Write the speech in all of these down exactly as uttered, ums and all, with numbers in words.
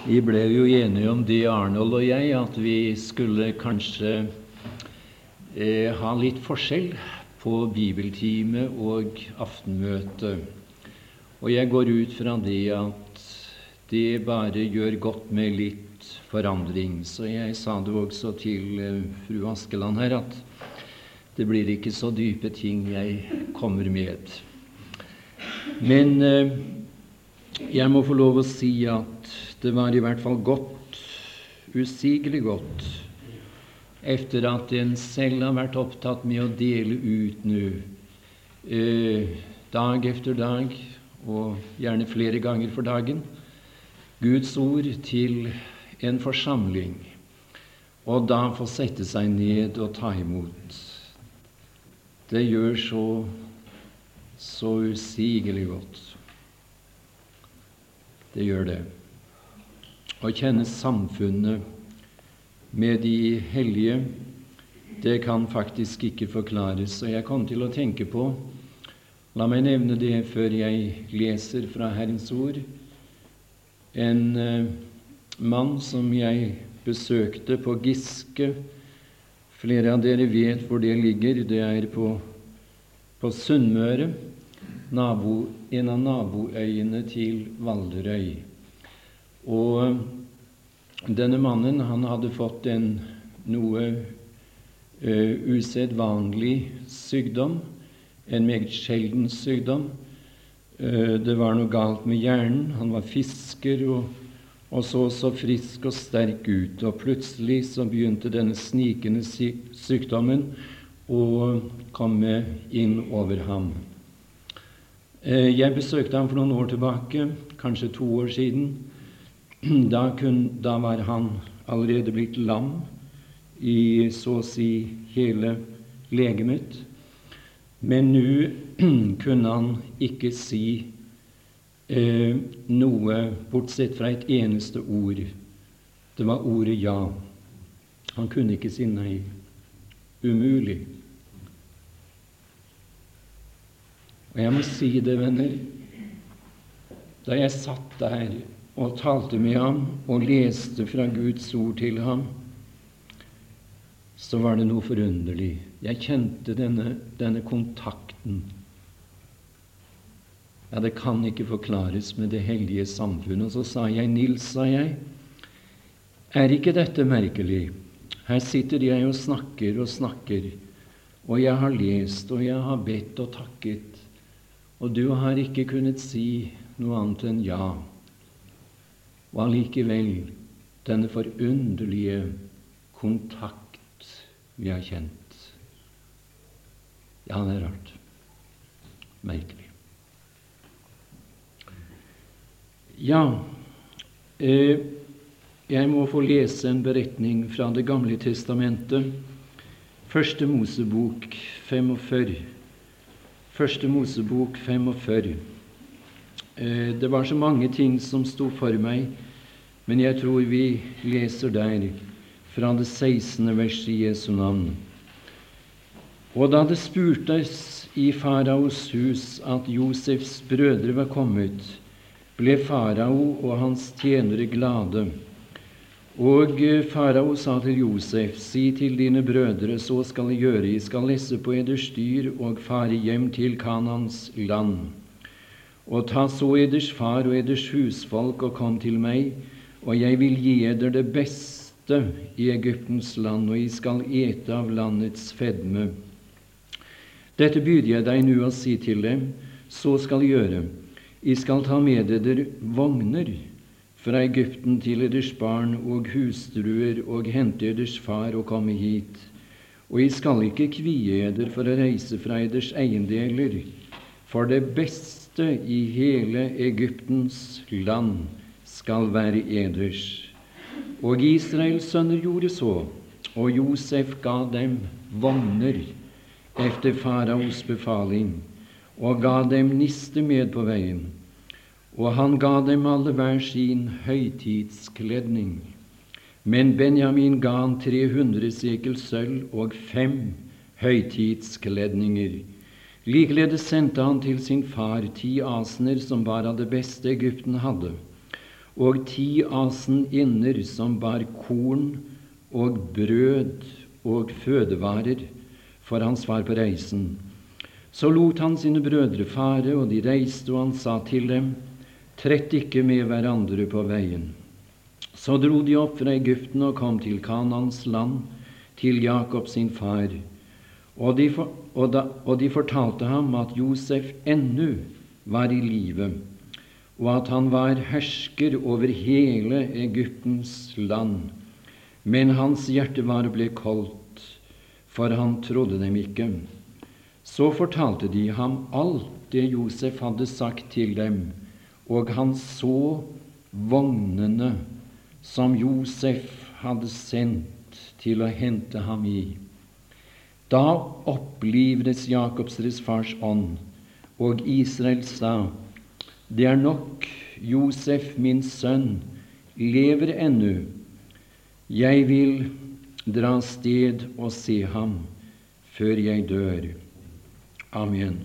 Vi ble jo enige om det, Arnold og jeg, at vi skulle kanskje eh, ha litt forskjell på bibeltime og aftenmøte. Og jeg går ut fra det at det bare gjør godt med litt forandring. Så jeg sa det også til eh, fru Askeland her, at det blir ikke så dype ting jeg kommer med. Men eh, jeg må få lov å si at det var i hvert fall godt, usigelig godt, efter at en selv har vært opptatt med å dele ut nå, eh, dag efter dag, og gjerne flere ganger for dagen, Guds ord til en forsamling, og da få sette seg ned og ta imot. Det gjør så, så usigelig godt. Det gjør det. Å kjenne samfunnet med de hellige, det kan faktisk ikke forklares. Og jeg kom til å tenke på, la meg nevne det før jeg leser fra Herrens ord, en eh, mann som jeg besøkte på Giske. Flere av dere vet hvor det ligger. Det er på, på Sunnmøre, nabo, en av naboøyene til Valderøy. Og denne mannen, han hadde fått en noe uh, usedvanlig sykdom, en meget sjelden sykdom. Uh, det var noe galt med hjernen. Han var fisker og, og så så frisk og sterk ut. Og plutselig så begynte denne snikende sy- sykdommen å komme inn over ham. Uh, jeg besøkte ham for noen år tilbake, kanskje to år siden. Da, kun, da var han allerede blitt lam i så å si hele legemet. Men nå kunne han ikke si eh, noe bortsett fra et eneste ord. Det var ordet ja. Han kunne ikke si nei. Umulig. Og jeg må si det, venner, da jeg satt der og talte med ham og leste fra Guds ord til ham, så var det noe forunderlig. Jeg kjente denne, denne kontakten. Ja, det kan ikke forklares med det hellige samfunnet. Og så sa jeg, Nils, sa jeg, er ikke dette merkelig? Her sitter jeg og snakker og snakker, og jeg har lest, og jeg har bedt og takket, og du har ikke kunnet si noe annet enn ja. Og allikevel denne forunderlige kontakt vi har kjent. Ja, det er rart. Merkelig. Ja, eh, jeg må få lese en beretning fra Det gamle testamentet. Første Mosebok femogfyrre. Første Mosebok femogfyrre. Det var så mange ting som sto for meg, men jeg tror vi leser der fra det sekstende verset i Jesu navn. Og da det spurtes i faraos hus at Josefs brødre var kommet, ble farao og hans tjenere glade. Og farao sa til Josef, si til dine brødre, så skal jeg gjøre, jeg skal lesse på eders dyr og fare hjem til Kanans land. Og ta så eders far og eders husfolk og kom til meg, og jeg vil gi eder det beste i Egyptens land, og jeg skal ete av landets fedme. Dette byr jeg deg nå å si til dem, så skal jeg gjøre. Jeg skal ta med eder vogner fra Egypten til eders barn og hustruer og hente eders far og komme hit. Og jeg skal ikke kvie eder for å reise fra eders eiendeler, for det beste i hele Egyptens land skal være eders. Og Israels sønner gjorde så, og Josef ga dem vogner efter faraos befaling, og ga dem niste med på veien. Og han ga dem alle hver sin høytidskledning. Men Benjamin ga han tre hundre sekel sølv og fem høytidskledninger. Likeledes sendte han til sin far ti asener som var av det beste Egypten hadde, og ti asen inner som bar korn og brød og fødevarer, for hans var på reisen. Så lot han sine brødre fare, og de reiste, og han sa til dem, trett ikke med hverandre på veien. Så dro de opp fra Egypten og kom til Kanans land, til Jakob sin far. Og de, for, og, da, og de fortalte ham at Josef ennå var i live, og at han var hersker over hele Egyptens land. Men hans hjerte var ble koldt, for han trodde dem ikke. Så fortalte de ham alt det Josef hadde sagt til dem, og han så vognene som Josef hadde sendt til å hente ham i. Da opplivdes Jakobs deres fars ånd, og Israel sa, det er nok, Josef, min sønn, lever ennå. Jeg vil dra sted og se ham før jeg dør. Amen.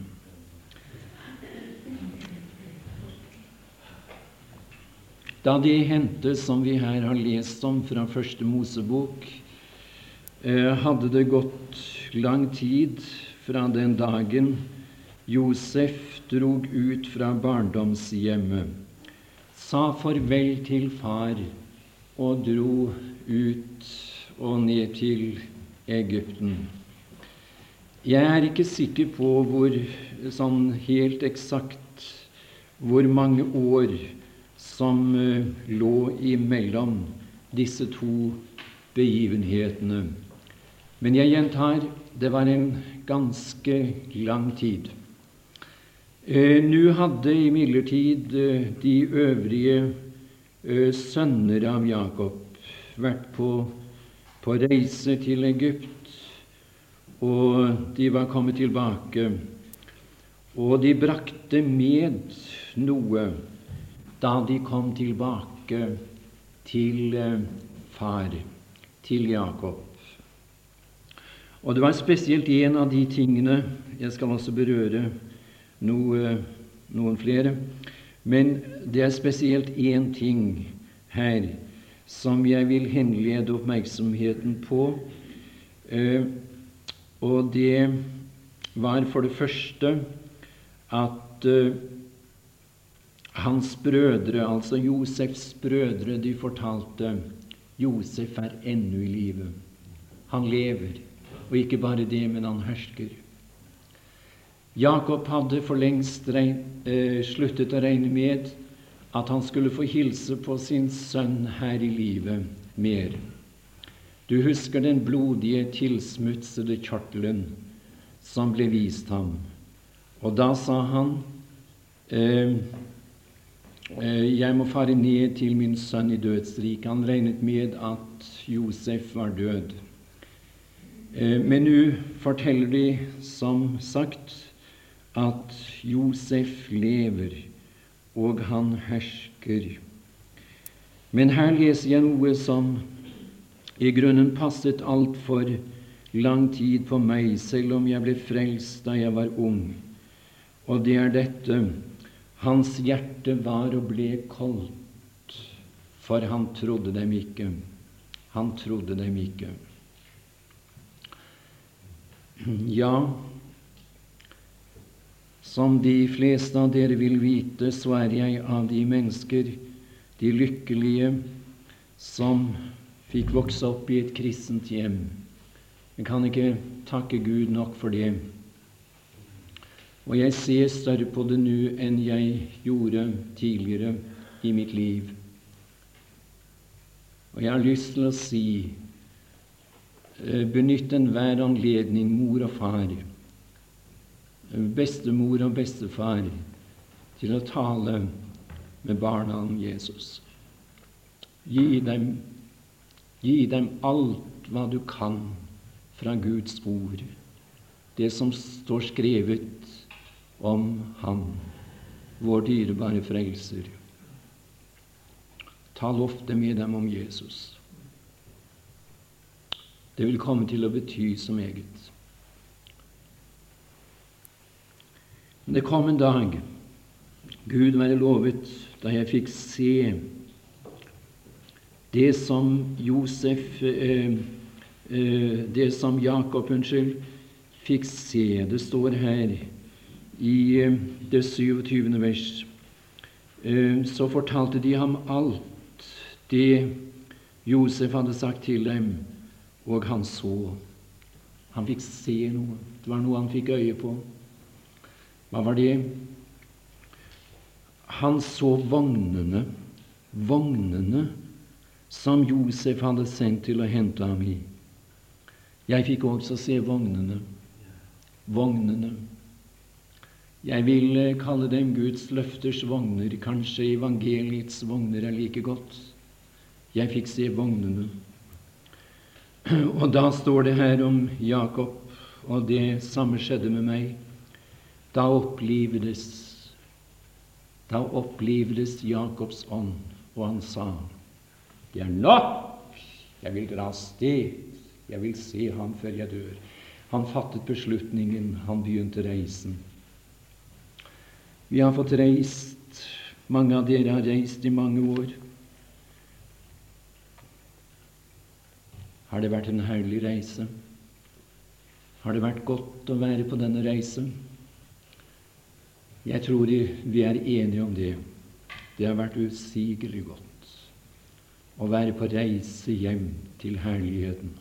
Da det hendte som vi her har lest om fra første Mosebok, hadde det gått lang tid fra den dagen Josef drog ut fra barndomshjemmet, sa farvel til far og dro ut og ned til Egypten. Jeg er ikke sikker på hvor, sånn helt eksakt, hvor mange år som uh, lå imellom disse to begivenhetene. Men jeg gjentar, det var en ganske lang tid. Eh, Nå hadde imidlertid eh, de øvrige eh, sønner av Jakob vært på, på reise til Egypt, og de var kommet tilbake, og de brakte med noe da de kom tilbake til eh, far, til Jakob. Og det var spesielt en av de tingene, jeg skal også berøre noe, noen flere, men det er spesielt en ting her som jeg vil henlede oppmerksomheten på, eh, og det var for det første at eh, hans brødre, altså Josefs brødre, de fortalte Josef er ennå i live. Han lever, og ikke bare det, men han hersker. Jakob hadde for lengst regn, eh, sluttet å regne med at han skulle få hilse på sin sønn her i livet mer. Du husker den blodige, tilsmutsede kjortelen som ble vist ham. Og da sa han, eh, eh, jeg må fare ned til min sønn i dødsriket. Han regnet med at Josef var død. Eh, men nå forteller de, som sagt, at Josef lever, og han hersker. Men her leser jeg noe som i grunnen passet alt for lang tid på meg, selv om jeg ble frelst da jeg var ung. Og det er dette: hans hjerte var og ble koldt, for han trodde dem ikke. Han trodde dem ikke. Ja, som de fleste av dere vil vite, så er jeg av de mennesker, de lykkelige, som fikk vokse opp i et kristent hjem. Jeg kan ikke takke Gud nok for det. Og jeg ser større på det nå enn jeg gjorde tidligere i mitt liv. Og jeg har lyst til å si, benytt enhver anledning, mor og far, bestemor og bestefar, til å tale med barna om Jesus. Gi dem, gi dem alt hva du kan fra Guds ord, det som står skrevet om ham, vår dyrebare frelser. Tal ofte med dem om Jesus. Det vil komme til å bety så meget. Det kom en dag, Gud være lovet, da jeg fikk se Det som Josef eh, eh, Det som Jakob, unnskyld, fikk se, det står her i eh, det syvogtyvende vers, eh, så fortalte de ham alt det Josef hadde sagt til dem, og han så. Han fikk se noe. Det var noe han fikk øye på. Hva var det? Han så vognene, vognene som Josef hadde sendt til å hente ham i. Jeg fikk også se vognene. Vognene. Jeg vil kalle dem Guds løfters vogner. Kanskje evangeliets vogner er like godt. Jeg fikk se vognene. Og da står det her om Jakob, og det samme skjedde med meg. Da opplivdes, da opplivdes Jakobs ånd, og han sa, det er nok, jeg vil dra av sted, jeg vil se ham før jeg dør. Han fattet beslutningen, han begynte reisen. Vi har fått reist, mange av dere har reist i mange år. Har det vært en herlig reise? Har det vært godt å være på denne reisen? Jeg tror vi er enige om det. Det har vært usigelig godt å være på reise hjem til herligheten.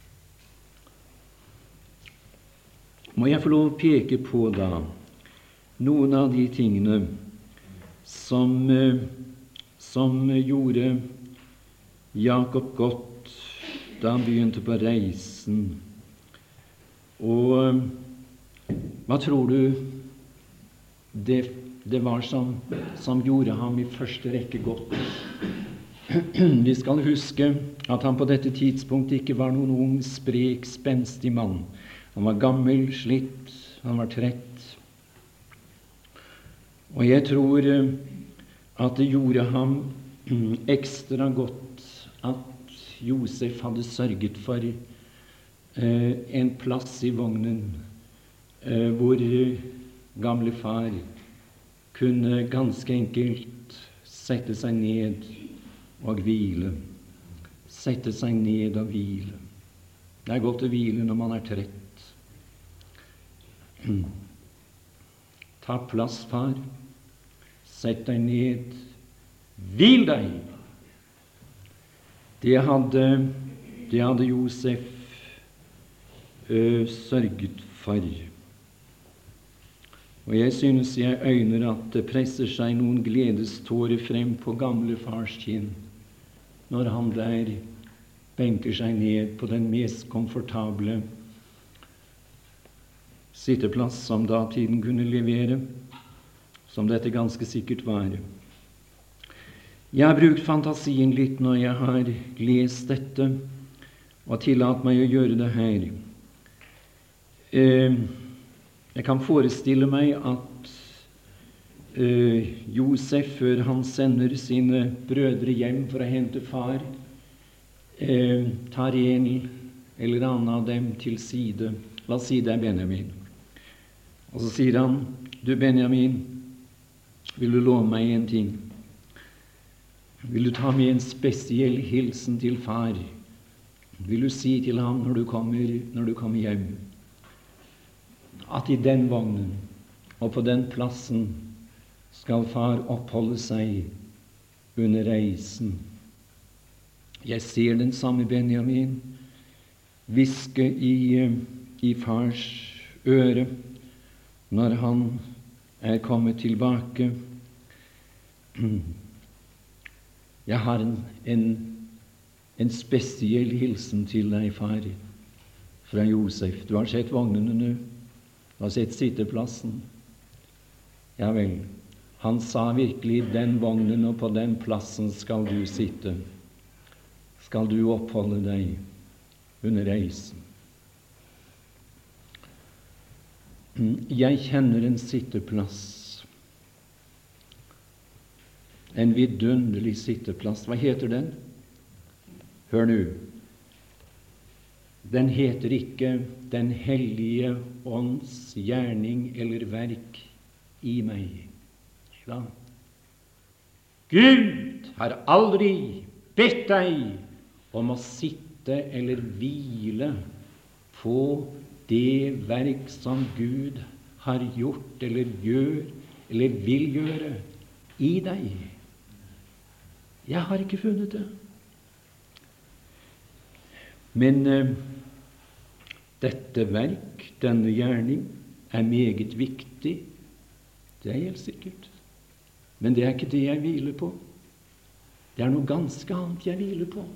Må jeg få lov å peke på da noen av de tingene som, som gjorde Jakob godt da han begynte på reisen. Og hva tror du det, det var som, som gjorde ham i første rekke godt? Vi skal huske at han på dette tidspunktet ikke var noen ung, sprek, spenstig mann. Han var gammel, slitt, han var trett. Og jeg tror at det gjorde ham ekstra godt at Josef hadde sørget for eh, en plass i vognen eh, hvor gamle far kunne ganske enkelt sette seg ned og hvile. Sette seg ned og hvile. Det er godt å hvile når man er trett. Ta plass, far. Sett deg ned. Hvil deg! Det hadde, det hadde Josef ø, sørget for. Og jeg synes jeg øyner at det presser seg noen gledestårer frem på gamle fars kinn når han der benker seg ned på den mest komfortable sitteplass som datiden kunne levere, som dette ganske sikkert var. Jeg har brukt fantasien litt når jeg har lest dette, og tillatt meg å gjøre det her. Eh, jeg kan forestille meg at eh, Josef, før han sender sine brødre hjem for å hente far, eh, tar en eller annen av dem til side. La oss si det er Benjamin. Og så sier han, du Benjamin, vil du love meg en ting? Vil du ta med en spesiell hilsen til far? Vil du si til ham når du kommer, når du kommer hjem, at i den vognen og på den plassen skal far oppholde seg under reisen? Jeg ser den samme Benjamin hviske i, i fars øre når han er kommet tilbake. Jeg har en, en, en spesiell hilsen til deg, far, fra Josef. Du har sett vognene nå. Du har sett sitteplassen. Ja vel, han sa virkelig, den vognen og på den plassen skal du sitte. Skal du oppholde deg under reisen. Jeg kjenner en sitteplass. En vidunderlig sitteplass. Hva heter den? Hør nå. Den heter ikke Den hellige ånds gjerning eller verk i meg. Da. Gud har aldri bedt deg om å sitte eller hvile på det verk som Gud har gjort eller gjør eller vil gjøre i deg. Jeg har ikke funnet det. Men eh, dette verk, denne gjerning, er meget viktig. Det er helt sikkert. Men det er ikke det jeg hviler på. Det er noe ganske annet jeg hviler på.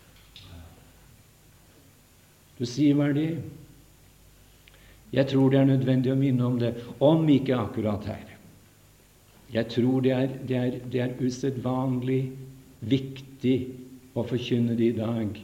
Du sier, hva er det? Jeg tror det er nødvendig å minne om det, om ikke akkurat her. Jeg tror det er, det er, det er usedvanlig viktig å forkynne det i dag.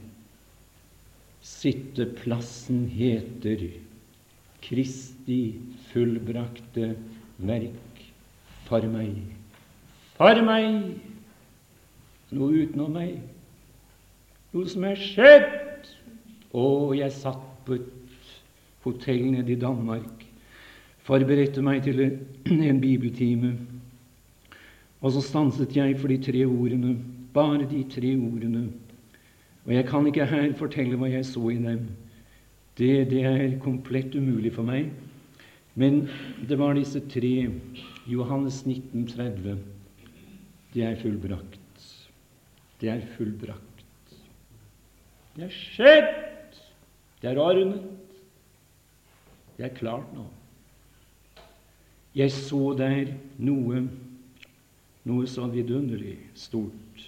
Sitteplassen heter Kristi fullbrakte verk for meg. For meg! Noe utenom meg. Noe som er skjedd. Og jeg satt på et hotell nede i Danmark, forberedte meg til en bibeltime, og så stanset jeg for de tre ordene, bare de tre ordene. Og jeg kan ikke her fortelle hva jeg så i dem. Det, det er komplett umulig for meg. Men det var disse tre, Johannes nitten tretti. Det er fullbrakt. Det er fullbrakt. Det er skjedd. Det er ordnet. Det er klart nå. Jeg så der noe, noe så vidunderlig stort.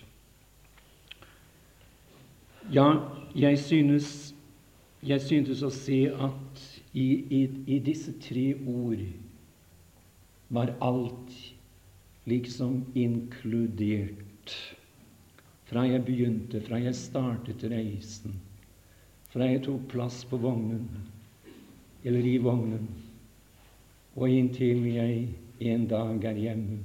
Ja, jeg synes, jeg syntes å se at i, i, i disse tre ord var alt liksom inkludert. Fra jeg begynte, fra jeg startet reisen, fra jeg tok plass på vognen, eller i vognen, og inntil jeg en dag er hjemme.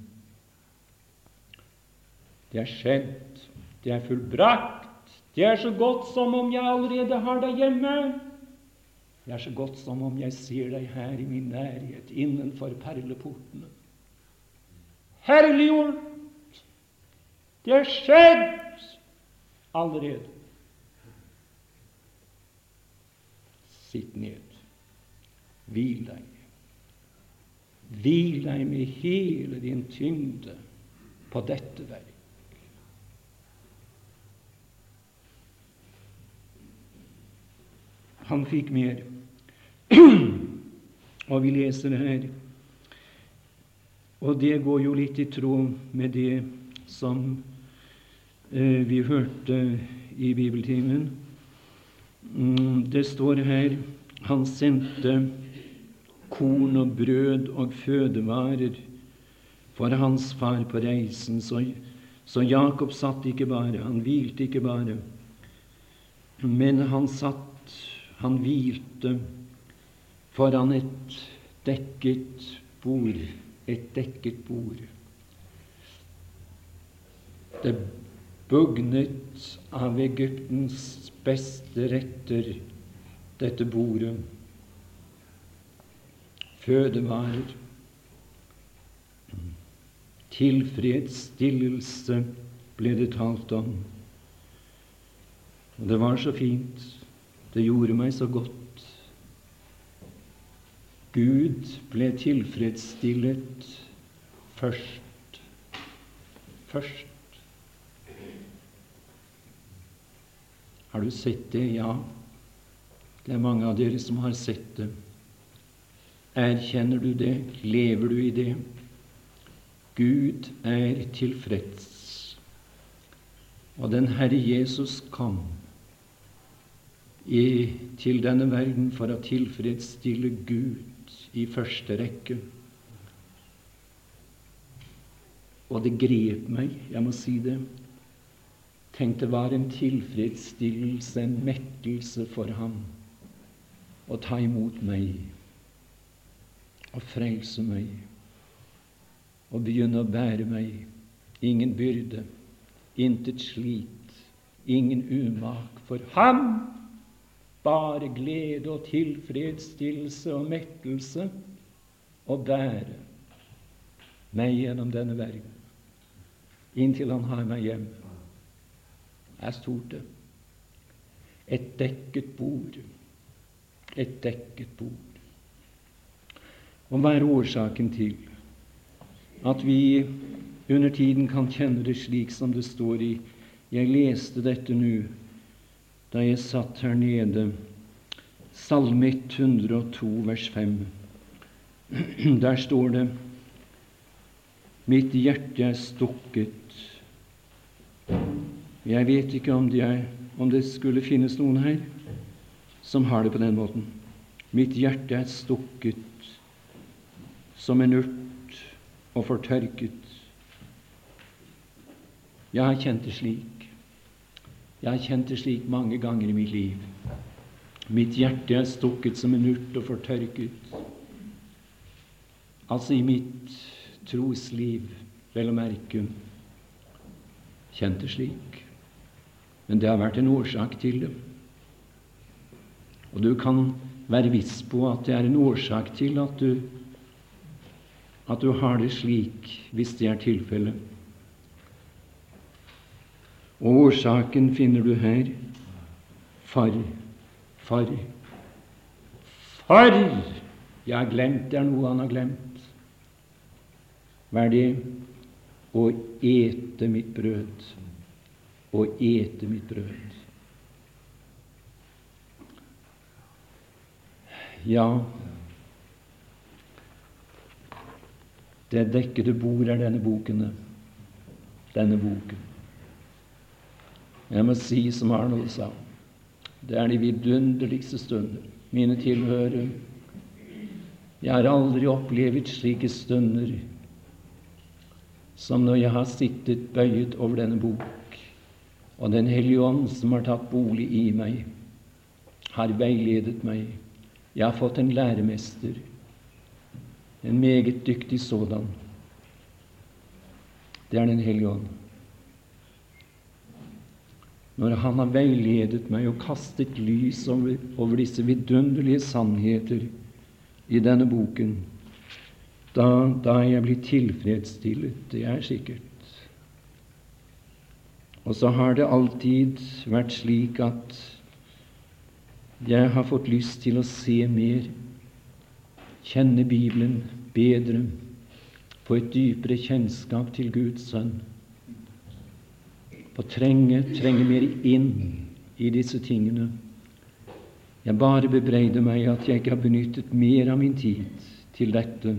Det er skjedd, det er fullbrakt. Det er så godt som om jeg allerede har deg hjemme. Det er så godt som om jeg ser deg her i min nærhet, innenfor perleportene. Herliggjort! Det er skjedd allerede. Sitt ned. Hvil deg. Hvil deg med hele din tyngde på dette verk. Han fikk mer. Og vi leser det her. Og det går jo litt i tråd med det som eh, vi hørte i bibeltimen. Mm, det står her, han sendte korn og brød og fødevarer for hans far på reisen. Så, så Jakob satt ikke bare, han hvilte ikke bare, men han satt Han hvilte foran et dekket bord, et dekket bord. Det bugnet av Egyptens beste retter, dette bordet. Fødevarer, tilfredsstillelse ble det talt om. Og det var så fint. Det gjorde meg så godt. Gud ble tilfredsstillet først. Først. Har du sett det? Ja. Det er mange av dere som har sett det. Erkjenner du det? Lever du i det? Gud er tilfreds. Og den Herre Jesus kom I, til denne verden for å tilfredsstille Gud i første rekke. Og det grep meg, jeg må si det. Tenk, det var en tilfredsstillelse, en mettelse for ham å ta imot meg og frelse meg og begynne å bære meg. Ingen byrde, intet slit, ingen umak for ham. Bare glede og tilfredsstillelse og mettelse og bære meg gjennom denne verden inntil han har meg hjemme. er stort det. Et dekket bord. Et dekket bord. Og hva er årsaken til at vi under tiden kan kjenne det slik som det står i? Jeg leste dette nå da jeg satt her nede. Salme ett hundre og to, vers fem. Der står det: mitt hjerte er stukket. Jeg vet ikke om det, er, om det skulle finnes noen her som har det på den måten. Mitt hjerte er stukket som en urt og fortørket. Jeg har kjent det slik. Jeg har kjent det slik mange ganger i mitt liv. Mitt hjerte er stukket som en urt og fortørket. Altså i mitt trosliv, vel å merke, kjent det slik. Men det har vært en årsak til det. Og du kan være viss på at det er en årsak til at du, at du har det slik, hvis det er tilfellet. Og årsaken finner du her. For, for, for jeg har glemt, det er noe han har glemt. Hva er det? Å ete mitt brød. Å ete mitt brød. Ja, det dekkede bord er denne boken. Denne boken. Jeg må si som Arnold sa, det er de vidunderligste stunder. Mine tilhørere, jeg har aldri opplevd slike stunder som når jeg har sittet bøyet over denne bok, og Den hellige ånd som har tatt bolig i meg, har veiledet meg. Jeg har fått en læremester, en meget dyktig sådan. Det er Den hellige ånd. Når han har veiledet meg og kastet lys over, over disse vidunderlige sannheter i denne boken, da, da er jeg blitt tilfredsstillet, det er sikkert. Og så har det alltid vært slik at jeg har fått lyst til å se mer, kjenne Bibelen bedre, få et dypere kjennskap til Guds sønn, og trenge, trenge mer inn i disse tingene. Jeg bare bebreider meg at jeg ikke har benyttet mer av min tid til dette.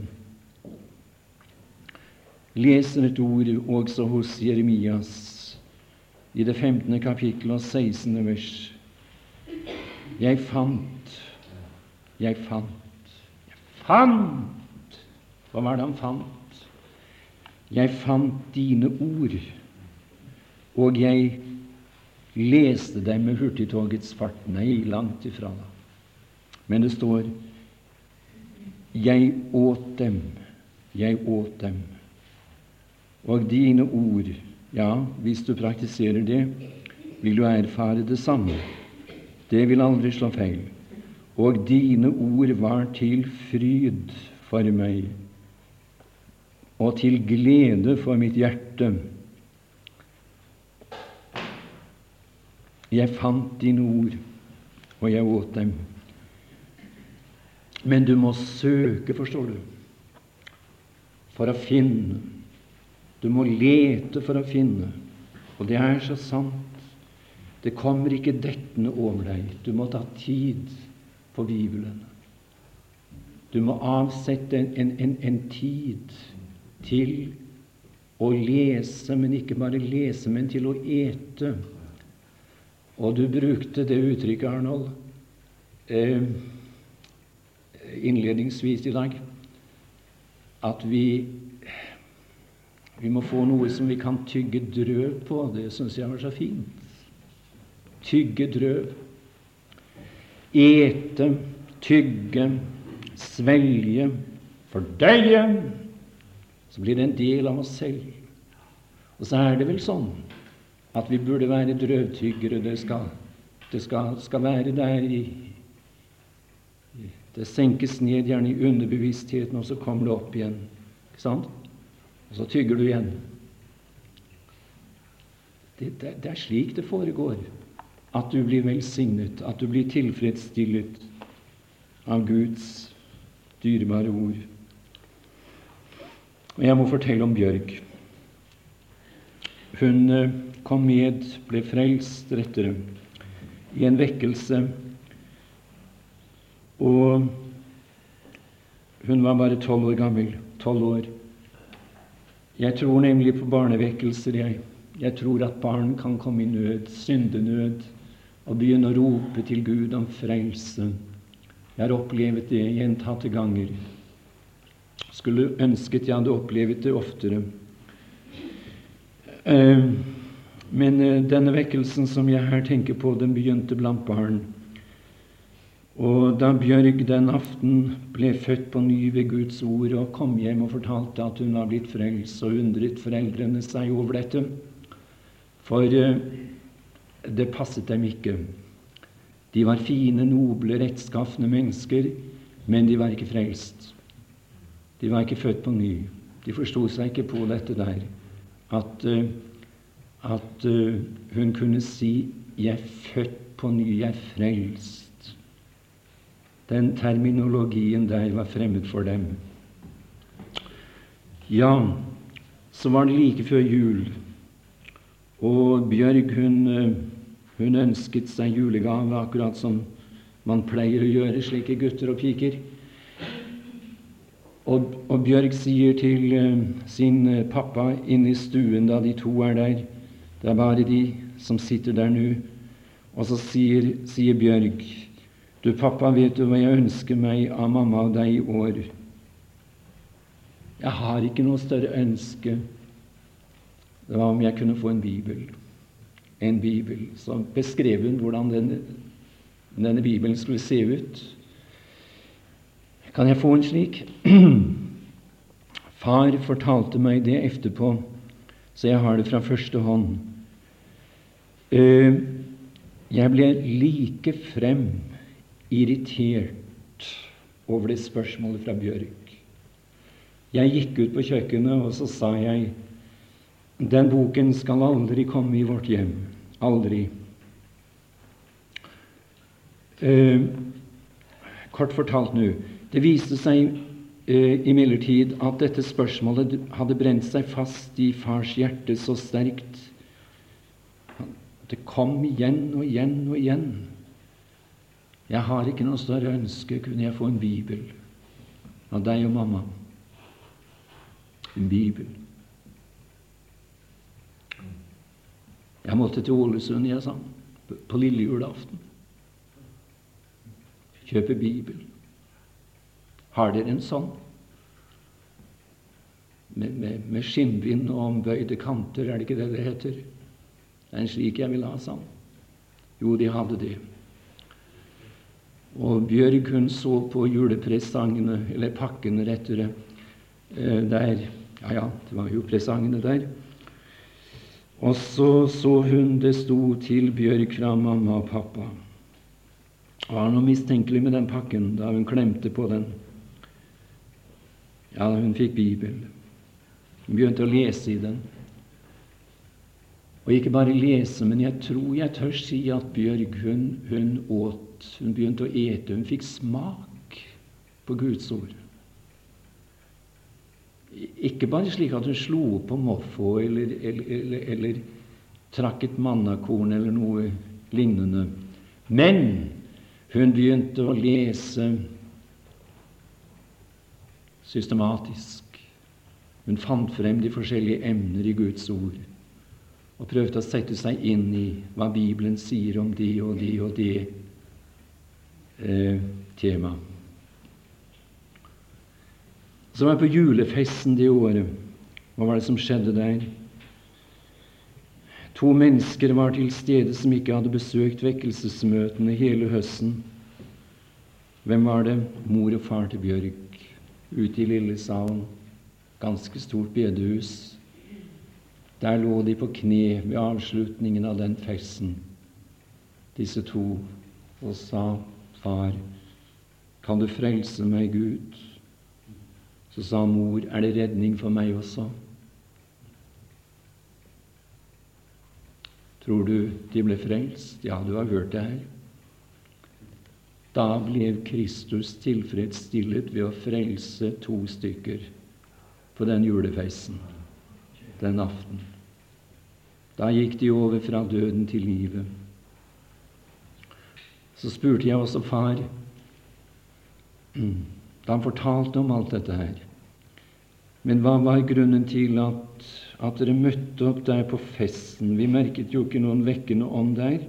Leser et ord også hos Jeremias i det femtende kapittel og sekstende vers. Jeg fant, jeg fant, jeg fant. Hva var det han fant? Jeg fant dine ord, og jeg leste dem med hurtigtogets fart. Nei, langt ifra da. Men det står, jeg åt dem, jeg åt dem. Og dine ord, ja, hvis du praktiserer det, vil du erfare det samme. Det vil aldri slå feil. Og dine ord var til fryd for meg, og til glede for mitt hjerte. Jeg fant dine ord, og jeg åt dem. Men du må søke, forstår du, for å finne. Du må lete for å finne. Og det er så sant. Det kommer ikke dettende over deg. Du må ta tid på Bibelen. Du må avsette en, en, en tid til å lese, men ikke bare lese, men til å ete. Og du brukte det uttrykket, Arnold, eh, innledningsvis i dag, at vi, vi må få noe som vi kan tygge drøv på. Det synes jeg var så fint. Tygge drøv. Ete, tygge, svelge, fordøye. Så blir det en del av oss selv. Og så er det vel sånn at vi burde være drøvtyggere. Det skal, det skal, skal være der i, det senkes ned gjerne i underbevisstheten, og så kommer det opp igjen. Ikke sant? Og så tygger du igjen. Det, det, det er slik det foregår. At du blir velsignet, at du blir tilfredsstillet av Guds dyrebare ord. Og jeg må fortelle om Bjørg. Hun kom med, ble frelst rettere, i en vekkelse, og hun var bare tolv år gammel, tolv år. Jeg tror nemlig på barnevekkelser, jeg. Jeg tror at barn kan komme i nød, syndenød, og begynne å rope til Gud om frelse. Jeg har opplevd det gjentatte ganger. Skulle ønsket jeg hadde opplevd det oftere. Men denne vekkelsen som jeg her tenker på, den begynte blant barn. Og da Bjørg den aften ble født på ny ved Guds ord og kom hjem og fortalte at hun var blitt frelst, så undret foreldrene seg over dette. For det passet dem ikke. De var fine, noble, rettskafne mennesker, men de var ikke frelst. De var ikke født på ny. De forstod seg ikke på dette der. At, at hun kunne si, jeg er født på ny, jeg er frelst. Den terminologien der var fremmed for dem. Ja, så var det like før jul, og Bjørg, hun, hun ønsket seg julegave, akkurat som man pleier å gjøre, slike gutter og piker. Og, og Bjørg sier til uh, sin pappa inne i stuen da de to er der, det er bare de som sitter der nå, og så sier, sier Bjørg, du pappa, vet du hva jeg ønsker meg av mamma og deg i år? Jeg har ikke noe større ønske. Det var om jeg kunne få en bibel. En bibel. Så beskrev hun hvordan denne, denne bibelen skulle se ut. Kan jeg få en slik? Far fortalte meg det etterpå, så jeg har det fra første hånd. Jeg ble like frem irritert over det spørsmålet fra Bjørg. Jeg gikk ut på kjøkkenet, og så sa jeg, den boken skal aldri komme i vårt hjem. Aldri. Kort fortalt nå, det viste seg eh, imidlertid at dette spørsmålet hadde brent seg fast i fars hjerte så sterkt. Det kom igjen og igjen og igjen. Jeg har ikke noe større ønske, kunne jeg få en bibel av deg og mamma. En bibel. Jeg måtte til Ålesund, jeg sa, på lille julaften. Kjøpe bibel. Har dere en sånn? Med, med, med skinnbind og ombøyde kanter, er det ikke det det heter? Det er en slik jeg vil ha, sånn. Jo, de hadde det. Og Bjørg, hun så på julepresangene, eller pakkene rettere, der, ja ja, det var jo presangene der. Og så så hun det sto til Bjørg fra mamma og pappa. Det var noe mistenkelig med den pakken da hun klemte på den. Ja, hun fikk Bibel. Hun begynte å lese i den. Og ikke bare lese, men jeg tror jeg tør si at Bjørg, hun, hun åt, hun begynte å ete, hun fikk smak på Guds ord. Ikke bare slik at hun slo på moffo eller, eller, eller, eller trakk et mannakorn eller noe lignende, men hun begynte å lese systematisk. Hun fant frem de forskjellige emner i Guds ord og prøvde å sette seg inn i hva Bibelen sier om de og de og de eh, tema. Så var jeg på julefesten det året. Hva var det som skjedde der? To mennesker var til stede som ikke hadde besøkt vekkelsesmøtene hele høsten. Hvem var det? Mor og far til Bjørg. Ute i lille salen, ganske stort bedehus. Der lå de på kne ved avslutningen av den festen, disse to, og sa, far, kan du frelse meg, Gud? Så sa mor, er det redning for meg også? Tror du de ble frelst? Ja, du har hørt det her. Da ble Kristus tilfredsstillet ved å frelse to stykker på den julefesten, den aften. Da gikk de over fra døden til livet. Så spurte jeg også far, da han fortalte om alt dette her, men hva var grunnen til at, at dere møtte opp der på festen? Vi merket jo ikke noen vekkende ånd der.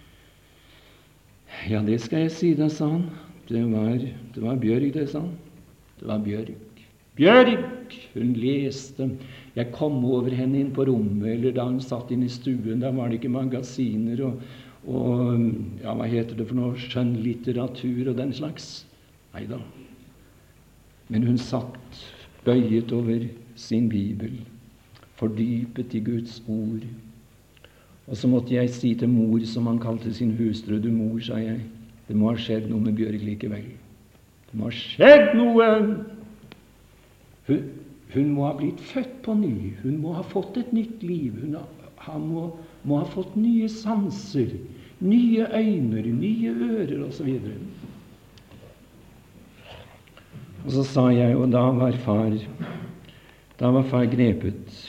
Ja, det skal jeg si deg, sa han. Det var, det var Bjørg, det, sa han. Det var Bjørg. Bjørg! Hun leste. Jeg kom over henne inn på rommet, eller da hun satt inn i stuen. Da var det ikke magasiner og, og ja, hva heter det for noe, skjønnlitteratur og den slags. Neida. Men hun satt bøyet over sin bibel, fordypet i Guds ord. Og så måtte jeg si til mor, som han kalte sin hustru, du mor, sa jeg, det må ha skjedd noe med Bjørg likevel. Det må ha skjedd noe! Hun, hun må ha blitt født på ny. Hun må ha fått et nytt liv. Hun ha, han må, må ha fått nye sanser, nye øyne, nye ører, og så videre. Og så sa jeg, og da var far, da var far grepet.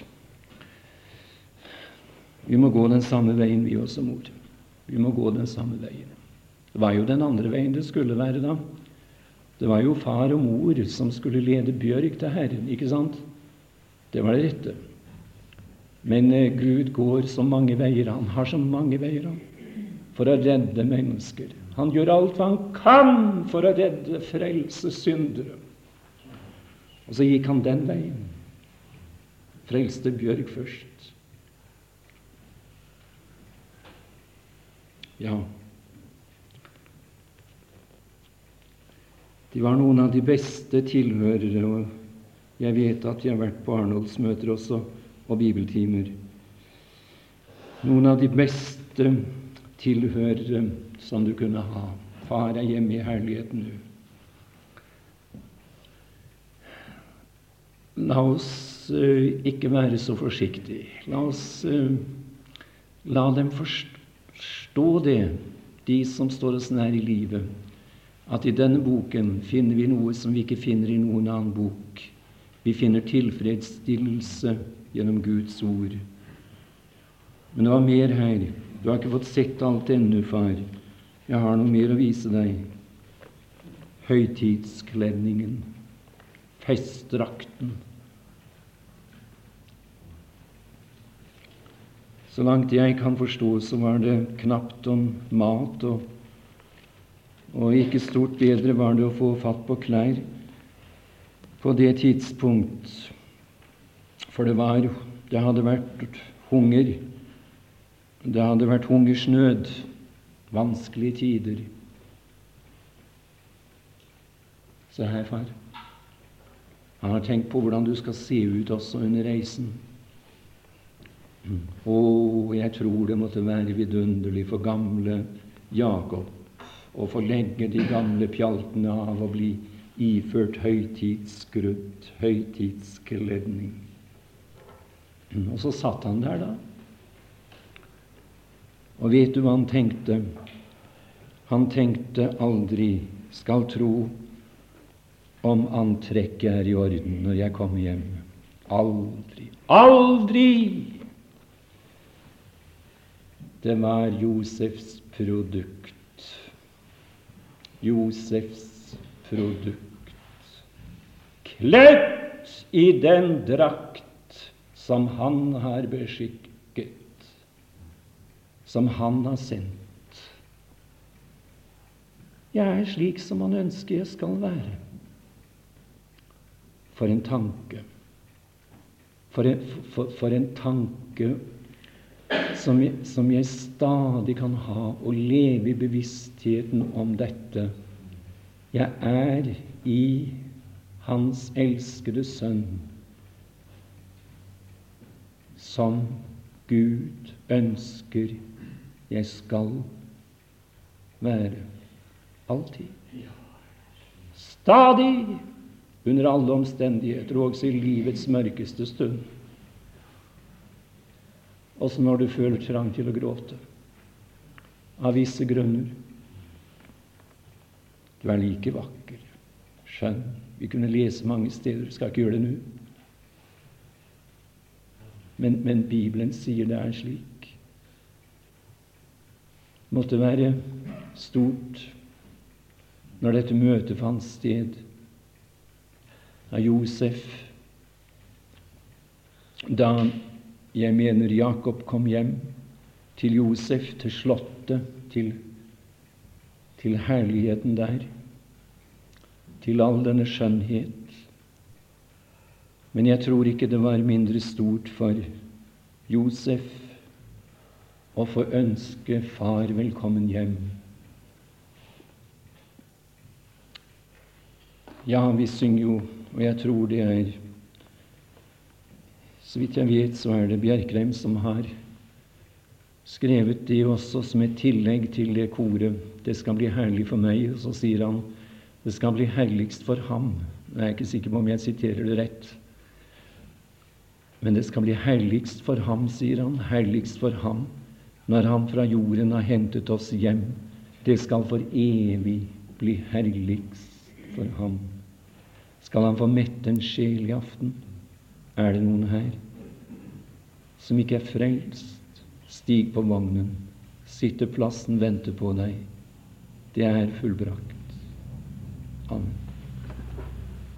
Vi må gå den samme veien, vi også, mor. Vi må gå den samme veien. Det var jo den andre veien det skulle være da. Det var jo far og mor som skulle lede Bjørg til Herren, ikke sant? Det var det rette. Men eh, Gud går så mange veier, han har så mange veier han, for å redde mennesker. Han gjør alt hva han kan for å redde, frelse syndere. Og så gikk han den veien. Frelste Bjørg først. Ja, de var noen av de beste tilhørere, og jeg vet at de har vært på Arnoldsmøter også, og bibeltimer. Noen av de beste tilhørere som du kunne ha. Far er hjemme i herligheten nå. La oss uh, ikke være så forsiktige. La oss uh, la dem forstå Stå det, de som står oss nær i livet, at i denne boken finner vi noe som vi ikke finner i noen annen bok. Vi finner tilfredsstillelse gjennom Guds ord. Men det var mer her. Du har ikke fått sett alt ennå, far. Jeg har noe mer å vise deg. Høytidskledningen, festdrakten. Så langt jeg kan forstå, så var det knapt om mat, og, og ikke stort bedre var det å få fatt på klær på det tidspunkt. For det var, det hadde vært hunger, det hadde vært hungersnød, vanskelige tider. Se her, far. Han har tenkt på hvordan du skal se ut også under reisen. Å, jeg tror det måtte være vidunderlig for gamle Jakob å få legge de gamle pjaltene av og bli iført høytidsskrudd, høytidskledning. Og så satt han der da. Og vet du hva han tenkte? Han tenkte aldri, skal tro om antrekket er i orden når jeg kommer hjem. Aldri, aldri! Det var Josefs produkt. Josefs produkt. Kledd i den drakt som han har beskikket, som han har sendt. Jeg er slik som han ønsker jeg skal være. For en tanke. For en, for, for en tanke Som jeg, som jeg stadig kan ha, og leve i bevisstheten om dette. Jeg er i Hans elskede Sønn, som Gud ønsker jeg skal være alltid. Stadig, under alle omstendigheter, også i livets mørkeste stund. også når du føler trang til å gråte, av visse grunner. Du er like vakker, skjønn. Vi kunne lese mange steder, skal ikke gjøre det nå. Men, men Bibelen sier det er slik. Det måtte være stort når dette møtet fant sted av Josef, da jeg mener Jakob kom hjem til Josef, til slottet, til, til herligheten der, til all denne skjønnhet. Men jeg tror ikke det var mindre stort for Josef å få ønske far velkommen hjem. Ja, vi synger jo, og jeg tror det er, så vidt jeg vet, så er det Bjerkreim som har skrevet det også som et tillegg til det koret. Det skal bli herlig for meg, og så sier han, det skal bli herligst for ham. Jeg er ikke sikker på om jeg siterer det rett. Men det skal bli herligst for ham, sier han, herligst for ham, når han fra jorden har hentet oss hjem. Det skal for evig bli herligst for ham. Skal han få mette en sjel i aften? Er det noen her som ikke er frelst? Stig på vognen, sitteplassen venter på deg. Det er fullbrakt. Amen.